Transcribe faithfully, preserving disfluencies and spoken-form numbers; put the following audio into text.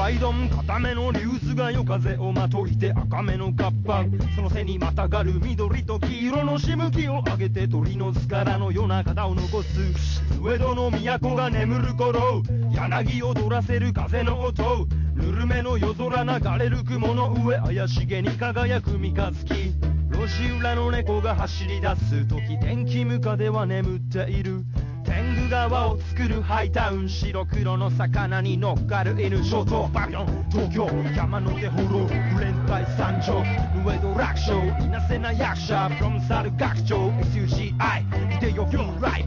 ライドン固めのリューズが夜風をまといて赤めのカッパその背にまたがる緑と黄色のしぶきを上げて鳥の巣からの夜中を残す上戸の都が眠る頃柳踊らせる風の音ぬるめの夜空流れる雲の上怪しげに輝く三日月路地裏の猫が走り出す時電気ムカデは眠っている天狗川を作るハイタウン白黒の魚に乗っかる犬ショートパビリオン東京山の手ほろ不連帯山頂上戸楽勝いなせな役者 from 猿楽長 エスユージーアイ いでよフルライ